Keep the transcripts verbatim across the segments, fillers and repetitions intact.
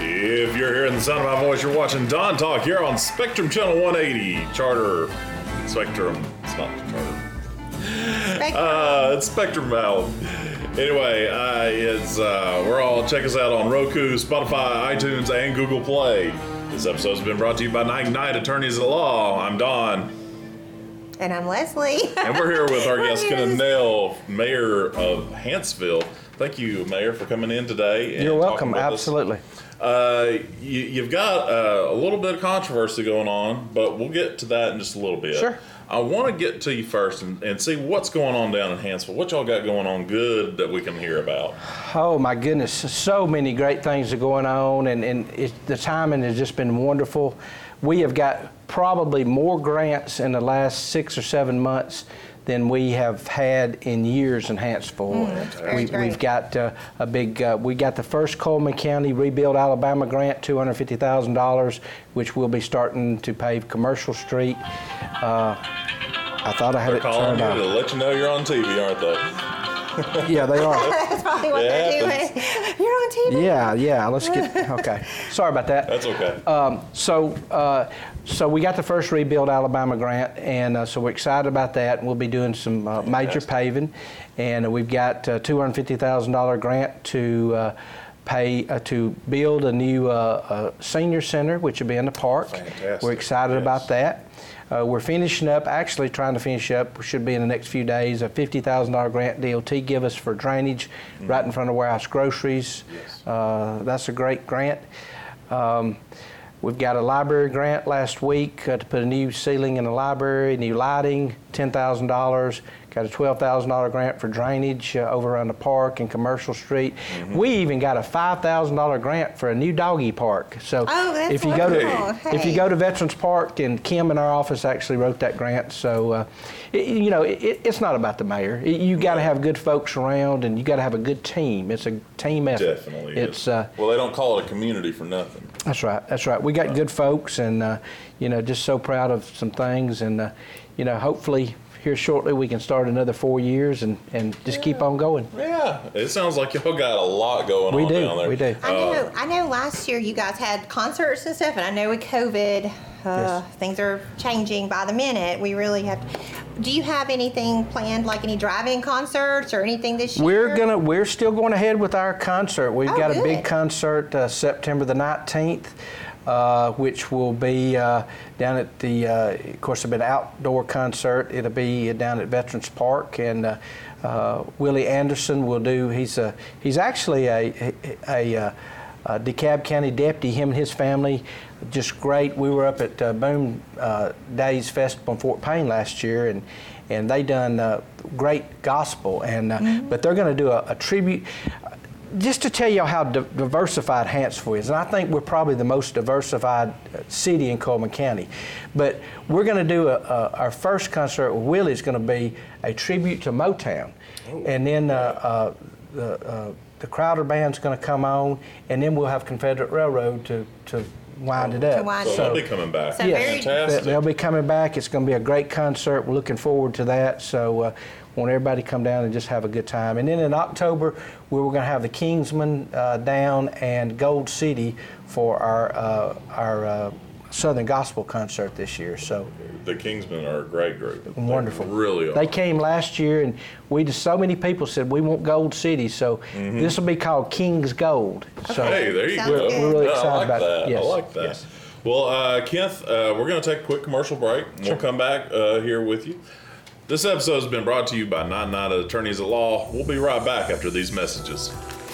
If you're hearing the sound of my voice, you're watching Don Talk here on Spectrum Channel one eighty. Charter. Spectrum. It's not Charter. Spectrum. Uh, it's Spectrum Valve. Anyway, uh, it's, uh, we're all, check us out on Roku, Spotify, iTunes, and Google Play. This episode's been brought to you by Night Knight Attorneys at Law. I'm Don. And I'm Leslie. And we're here with our guest, We're here. Kenneth Nell, Mayor of Hanceville. Thank you, Mayor, for coming in today. And You're talking welcome, about this. absolutely. Uh, you, you've got uh, a little bit of controversy going on, but we'll get to that in just a little bit. Sure. I want to get to you first and, and see what's going on down in Hanceville. What y'all got going on good that we can hear about? Oh my goodness, so many great things are going on, and, and it, the timing has just been wonderful. We have got probably more grants in the last six or seven months than we have had in years in Hanceville. Mm, that's very we, great. we've got uh, a big, uh, we got the first Coleman County Rebuild Alabama grant, two hundred fifty thousand dollars, which we'll be starting to pave Commercial Street. Uh, I thought I had They're it calling turned you on. to let you know you're on T V, aren't they? Yeah, they are. That's probably what Yeah, they're that's- doing. You're on T V. Yeah, yeah. Let's get. Okay. Sorry about that. That's okay. Um, so, uh, so we got the first Rebuild Alabama grant, and uh, so we're excited about that. We'll be doing some uh, major Fantastic. paving, and we've got a two hundred fifty thousand dollars grant to uh, pay uh, to build a new uh, uh, senior center, which will be in the park. Fantastic, We're excited yes. about that. Uh, we're finishing up, actually trying to finish up, should be in the next few days, a fifty thousand dollars grant D O T give us for drainage right in front of Warehouse Groceries. Yes. Uh, that's a great grant. Um, we've got a library grant last week uh, to put a new ceiling in the library, new lighting, ten thousand dollars. Got a twelve thousand dollars grant for drainage uh, over around the park and Commercial Street. Mm-hmm. We even got a five thousand dollars grant for a new doggy park. So Oh, that's if you go to wonderful. if you Hey. go to Veterans Park, and Kim in our office actually wrote that grant. So uh, it, you know, it, it's not about the mayor. It, you got to have good folks around, and you got to have a good team. It's a team effort. Definitely It's is. uh, Well, they don't call it a community for nothing. that's right. That's right. We got good folks, and uh, you know, just so proud of some things, and uh, you know, hopefully here shortly we can start another four years and, and just keep on going. Yeah, it sounds like y'all got a lot going We on do, down there. we do. I know. I know. Last year you guys had concerts and stuff, and I know with COVID, uh, Yes. things are changing by the minute. We really have. Do you have anything planned, like any drive-in concerts or anything this year? We're gonna we're still going ahead with our concert. We've Oh, got a good. big concert uh, September the nineteenth, uh, which will be uh, down at the uh, of course it'll be an outdoor concert. It'll be down at Veterans Park, and uh, uh, Willie Anderson will do. He's a he's actually a a, a, a DeKalb County deputy. Him and his family, just great. We were up at uh, Boom uh, Days Festival in Fort Payne last year, and and they done uh, great gospel. And uh, Mm-hmm. but they're going to do a, a tribute. Just to tell you how di- diversified Hanceville is, and I think we're probably the most diversified uh, city in Coleman County. But we're going to do a, a, our first concert with Willie is going to be a tribute to Motown, and then uh, uh, the uh, the Crowder Band's going to come on, and then we'll have Confederate Railroad to to wind it up. To wind So it they'll up. be coming back. So Yes. very- Fantastic. They'll be coming back. It's going to be a great concert. We're looking forward to that. So uh, want everybody to come down and just have a good time. And then in October, we were going to have the Kingsmen uh, down and Gold City for our uh, our uh, Southern Gospel concert this year. So The Kingsmen are a great group. They wonderful. really are. they came last year, and we just so many people said we want Gold City. So this will be called King's Gold. So Hey, there you Sounds go. good. We're really Yeah, excited I like about that. it. Yes. I like that. Yes. Well, uh, Kenneth, uh, we're going to take a quick commercial break. And We'll come back uh, here with you. This episode has been brought to you by Night Knight Attorneys at Law. We'll be right back after these messages.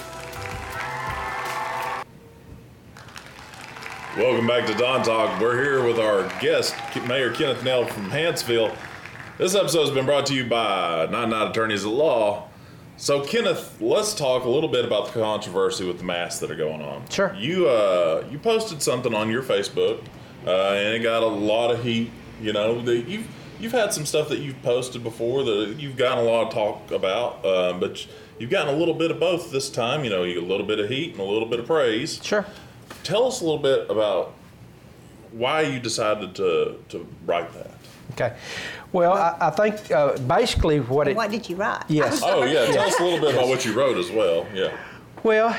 Welcome back to Don Talk. We're here with our guest, Mayor Kenneth Nell from Hanceville. This episode has been brought to you by Night Knight Attorneys at Law. So, Kenneth, let's talk a little bit about the controversy with the masks that are going on. Sure. You uh, you posted something on your Facebook, uh, and it got a lot of heat. You know, the, you've you've had some stuff that you've posted before that you've gotten a lot of talk about, uh, but you've gotten a little bit of both this time. You know, you get a little bit of heat and a little bit of praise. Sure. Tell us a little bit about why you decided to to write that. Okay. Well, I, I think uh, basically what it. What did you write? Yes. Oh yeah, tell us a little bit about what you wrote as well. Yeah. Well,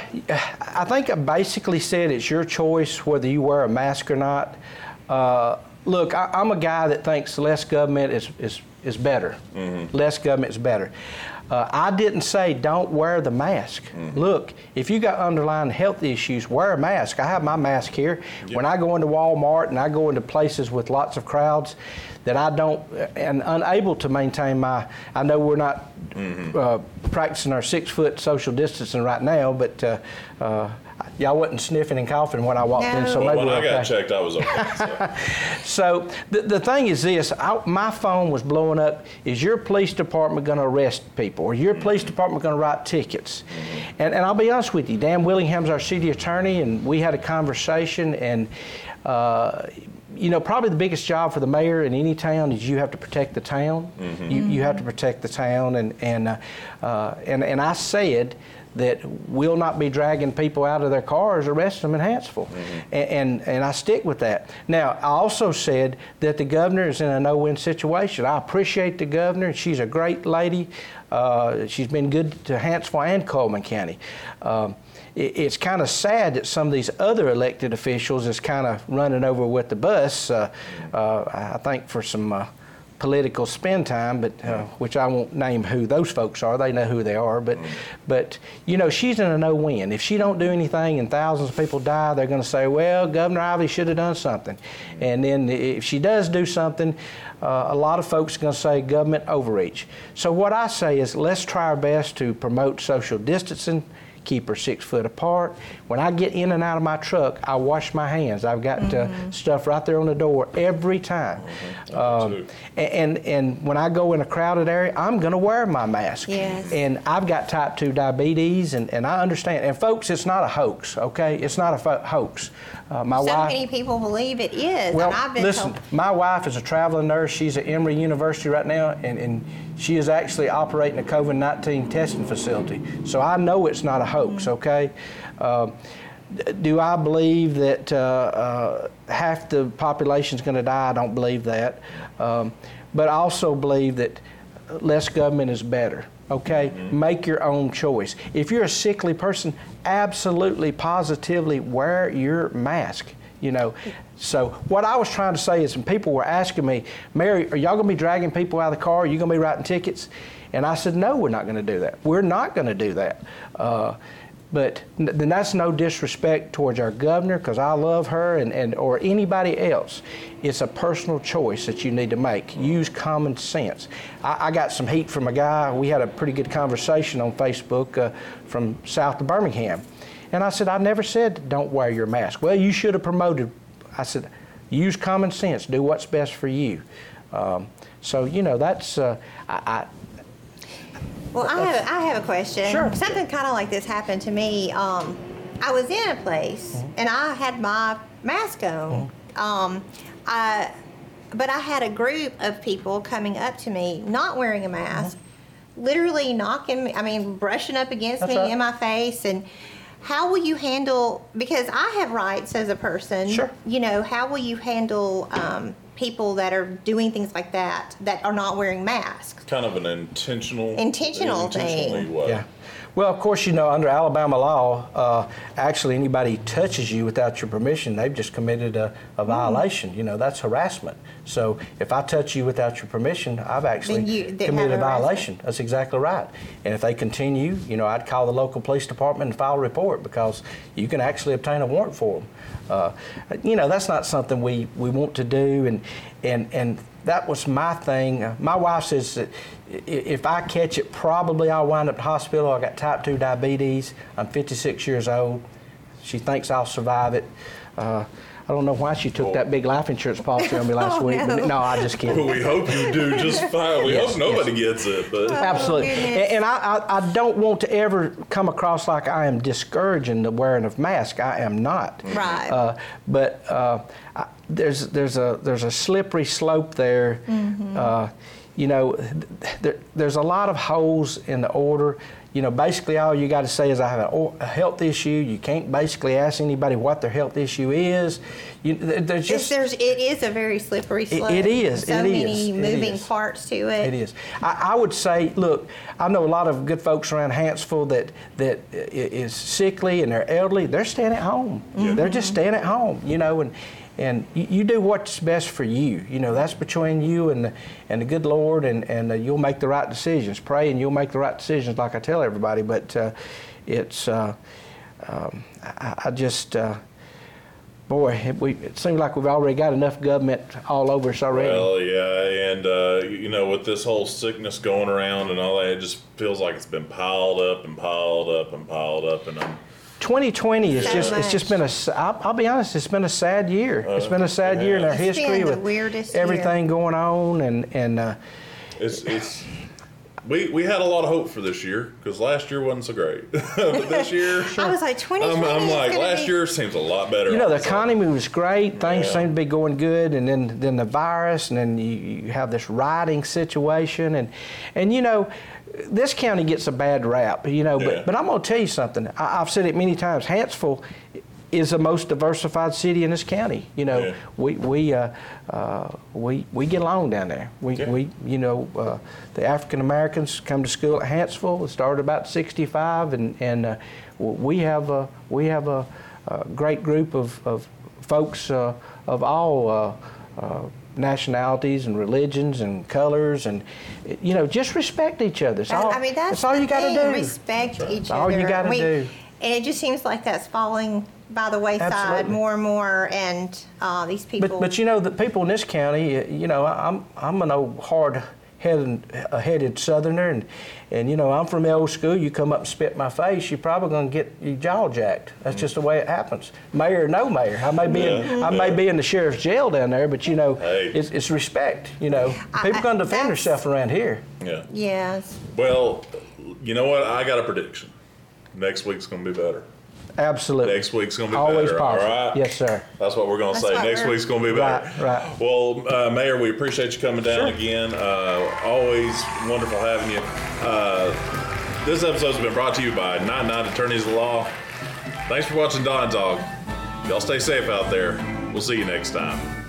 I think I basically said it's your choice whether you wear a mask or not. Uh, look, I, I'm a guy that thinks less government is, is, is better. Mm-hmm. Less government is better. Uh, I didn't say don't wear the mask. Mm-hmm. Look, if you got underlying health issues, wear a mask. I have my mask here. Yep. When I go into Walmart and I go into places with lots of crowds that I don't, and unable to maintain my, I know we're not mm-hmm. uh, practicing our six foot social distancing right now, but uh, uh, y'all wasn't sniffing and coughing when I walked no. in, so well, maybe when we're I got okay. checked, I was okay. So, so the, the thing is this, I, my phone was blowing up. Is your police department going to arrest people? Or your mm-hmm. police department going to write tickets? Mm-hmm. And, and I'll be honest with you, Dan Willingham's our city attorney, and we had a conversation, and uh, you know, probably the biggest job for the mayor in any town is you have to protect the town. Mm-hmm. You, you have to protect the town, and and uh, uh, and and I said that we'll not be dragging people out of their cars, arresting them in Hanceville. Mm-hmm. and, and and I stick with that. Now, I also said that the governor is in a no-win situation. I appreciate the governor. She's a great lady. Uh, she's been good to Hanceville and Coleman County. Um, it, it's kind of sad that some of these other elected officials is kind of running over with the bus, uh, uh, I think for some uh, political spend time, but uh, which I won't name who those folks are. They know who they are. But, but you know, she's in a no-win. If she don't do anything and thousands of people die, they're going to say, well, Governor Ivey should have done something. And then if she does do something, uh, a lot of folks are going to say government overreach. So what I say is let's try our best to promote social distancing, keep her six foot apart. When I get in and out of my truck, I wash my hands. I've got mm-hmm. uh, stuff right there on the door every time. Mm-hmm. um, and, and when I go in a crowded area, I'm going to wear my mask. Yes. And I've got type two diabetes, and, and I understand. And folks, it's not a hoax, okay? It's not a fo- hoax. Uh, my so wife, many people believe it is. well, and I've been listen, told- my wife is a traveling nurse. She's at Emory University right now, and, and she is actually operating a COVID nineteen testing facility. So I know it's not a hoax, mm-hmm. okay? Uh, do I believe that uh, uh, half the population is going to die? I don't believe that. Um, but I also believe that less government is better. Okay, mm-hmm. Make your own choice. If you're a sickly person, absolutely, positively wear your mask. You know, so what I was trying to say is, when people were asking me, Mary, are y'all going to be dragging people out of the car? Are you going to be writing tickets? And I said, no, we're not going to do that. We're not going to do that. Uh, But then that's no disrespect towards our governor, because I love her, and, and or anybody else. It's a personal choice that you need to make. Use common sense. I, I got some heat from a guy. We had a pretty good conversation on Facebook uh, from south of Birmingham. And I said, I never said don't wear your mask. Well, you should have promoted. I said, use common sense. Do what's best for you. Um, so, you know, that's, uh, I, I Well, I have, I have a question. Sure. Something kind of like this happened to me. Um, I was in a place, mm-hmm. and I had my mask on. Mm-hmm. Um, I, but I had a group of people coming up to me, not wearing a mask, mm-hmm. literally knocking me, I mean, brushing up against That's me right. in my face. And how will you handle, because I have rights as a person, sure. you know, how will you handle um, people that are doing things like that, that are not wearing masks? Kind of an intentional, intentional thing. Way. Yeah. Well, of course, you know, under Alabama law, uh, actually anybody touches you without your permission, they've just committed a, a violation. Mm. You know, that's harassment. So if I touch you without your permission, I've actually you, committed a violation. That's exactly right. And if they continue, you know, I'd call the local police department and file a report, because you can actually obtain a warrant for them. Uh, you know, that's not something we, we want to do. And, and, and that was my thing. Uh, my wife says that if I catch it, probably I'll wind up in the hospital. I got type two diabetes. I'm fifty-six years old. She thinks I'll survive it. Uh, I don't know why she took that big life insurance policy on me last oh, week. No. But no, I just kidding. Well, we hope you do just fine. We Yes, hope nobody yes. gets it. But Absolutely. Oh, and and I, I, I don't want to ever come across like I am discouraging the wearing of masks. I am not. Right. Uh, but uh, I, there's there's a there's a slippery slope there. Mm-hmm. Uh, you know, there, there's a lot of holes in the order. you know, basically all you got to say is I have a, a health issue. You can't basically ask anybody what their health issue is. You, there's just It's, there's, it is a very slippery slope. it is, So it many is, it moving is. parts to it. It is. I, I would say, look, I know a lot of good folks around Hanceville that that i- is sickly and they're elderly. They're staying at home. They're just staying at home, you know, and and you, you do what's best for you. You know, that's between you and the, and the good Lord, and and uh, you'll make the right decisions. Pray and you'll make the right decisions, like I tell everybody. But uh, it's, uh, um, I, I just. Uh, Boy, it, we, it seems like we've already got enough government all over us already. Well, yeah, and uh, you know, with this whole sickness going around and all that, it just feels like it's been piled up and piled up and piled up, and I'm. twenty twenty is So just, it's just much. been a, s- I'll, I'll be honest, it's been a sad year. It's been a sad it year in our has. It's history been the with weirdest everything going on, and, and uh, It's it's we we had a lot of hope for this year because last year wasn't so great, but this year I was like, twenty I'm, twenty I'm is like gonna last be- year seems a lot better. you know, the all of a sudden. economy was great, things Yeah. seemed to be going good, and then, then the virus, and then you, you have this rioting situation, and, and you know, this county gets a bad rap, you know, Yeah. but, but I'm going to tell you something. I, I've said it many times. Hanceville is the most diversified city in this county. You know, Yeah. we we uh, uh, we we get along down there. We Yeah. we you know uh, the African Americans come to school at Hanceville. It started about sixty-five, and and uh, we have a we have a, a great group of of folks uh, of all. Uh, uh, nationalities and religions and colors, and you know, just respect each other. That's all, I mean, that's, all the you got to thing. do. Respect each all other. you gotta We- do. And it just seems like that's falling by the wayside Absolutely. more and more. And uh, these people. But but you know, the people in this county, uh, you know, I- I'm I'm an old hard headed uh, headed Southerner, and and you know, I'm from the old school. You come up and spit in my face, you're probably going to get your jaw jacked. That's just the way it happens. Mayor or no mayor, I may be in, Yeah. I may be in the sheriff's jail down there, but you know, Hey. it's, it's respect. You know, I- people going to defend that's- themselves around here. Yeah. Yes. Well, you know what? I got a prediction. Next week's gonna be better. Absolutely. Next week's gonna be Always better. positive. All right. Yes, sir. That's what we're gonna That's say. what Next we're- week's gonna be better. Right, right. Well, uh, Mayor, we appreciate you coming down Sure. again. Uh, always wonderful having you. Uh, this episode's been brought to you by ninety-nine Attorneys of Law. Thanks for watching Don Dog. Y'all stay safe out there. We'll see you next time.